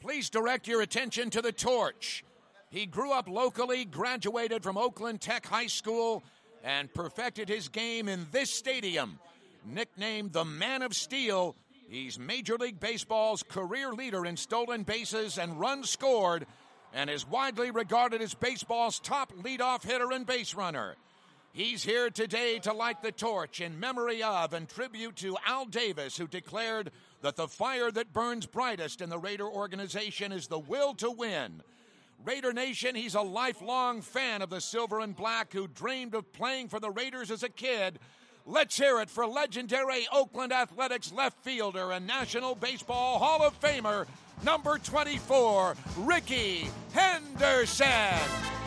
Please direct your attention to the torch. He grew up locally, graduated from Oakland Tech High School, and perfected his game in this stadium. Nicknamed the Man of Steel, he's Major League Baseball's career leader in stolen bases and runs scored, and is widely regarded as baseball's top leadoff hitter and base runner. He's here today to light the torch in memory of and tribute to Al Davis, who declared that the fire that burns brightest in the Raider organization is the will to win. Raider Nation, he's a lifelong fan of the Silver and Black who dreamed of playing for the Raiders as a kid. Let's hear it for legendary Oakland Athletics left fielder and National Baseball Hall of Famer, number 24, Rickey Henderson.